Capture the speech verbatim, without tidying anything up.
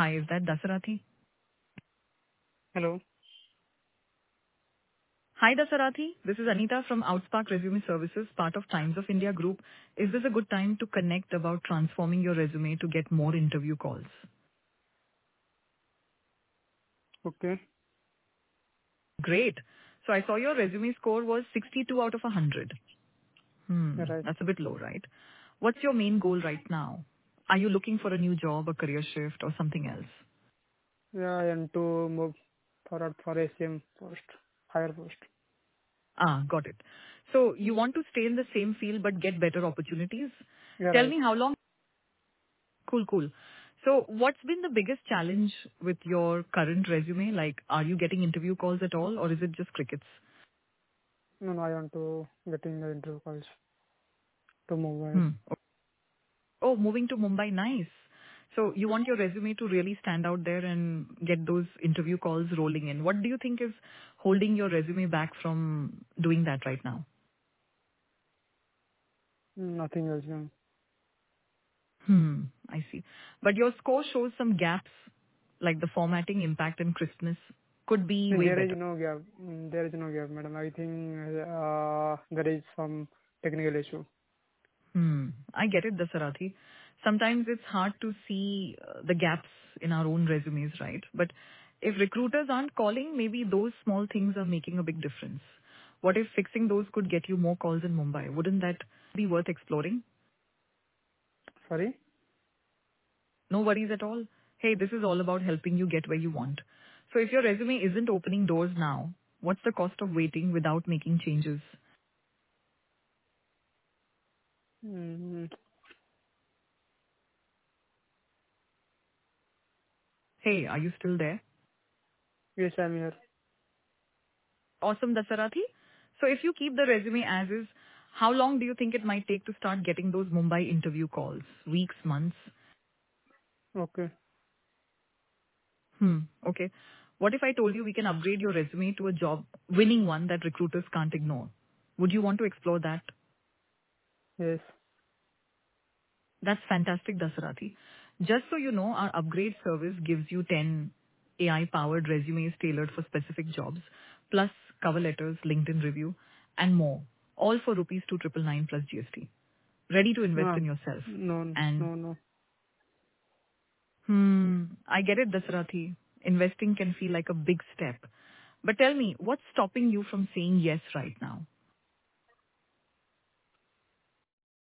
Hi, is that Dasarathi? Hello. Hi, Dasarathi. This is Anita from Outspark Resume Services, part of Times of India Group. Is this a good time to connect about transforming your resume to get more interview calls? Okay. Great. So I saw your resume score was sixty-two out of one hundred. Hmm, Yeah, right. that's a bit low, right? What's your main goal right now? Are you looking for a new job, a career shift, or something else? Yeah, I want to move forward for a same post, higher post. Ah, got it. So you want to stay in the same field but get better opportunities? Yeah, Tell right. me how long. Cool, cool. So what's been the biggest challenge with your current resume? Like, are you getting interview calls at all, or is it just crickets? No, no, I want to get in the interview calls to move ahead. Hmm. Oh, moving to Mumbai, nice. So you want your resume to really stand out there and get those interview calls rolling in. What do you think is holding your resume back from doing that right now? Nothing else. No. Hmm, I see. But your score shows some gaps, like the formatting, impact, and crispness could be way There is better. no gap. Mm, There is no gap, madam. I think uh, there is some technical issue. Hmm. I get it, Dasarathi. Sometimes it's hard to see uh, the gaps in our own resumes, right? But if recruiters aren't calling, maybe those small things are making a big difference. What if fixing those could get you more calls in Mumbai? Wouldn't that be worth exploring? Sorry. No worries at all. Hey, this is all about helping you get where you want. So if your resume isn't opening doors now, what's the cost of waiting without making changes? Mm, Hey, are you still there? yes, I'm here. Awesome, Dasarathi. So if you keep the resume as is, how long do you think it might take to start getting those Mumbai interview calls? Weeks, months? Okay. Hmm. Okay. What if I told you we can upgrade your resume to a job, winning one that recruiters can't ignore? Would you want to explore that? Yes. That's fantastic, Dasarathi. Just so you know, our upgrade service gives you ten A I-powered resumes tailored for specific jobs, plus cover letters, LinkedIn review, and more, all for rupees two triple nine plus G S T. Ready to invest No. in yourself. No. And, No. No. hmm, I get it, Dasarathi. Investing can feel like a big step. But tell me, what's stopping you from saying yes right now?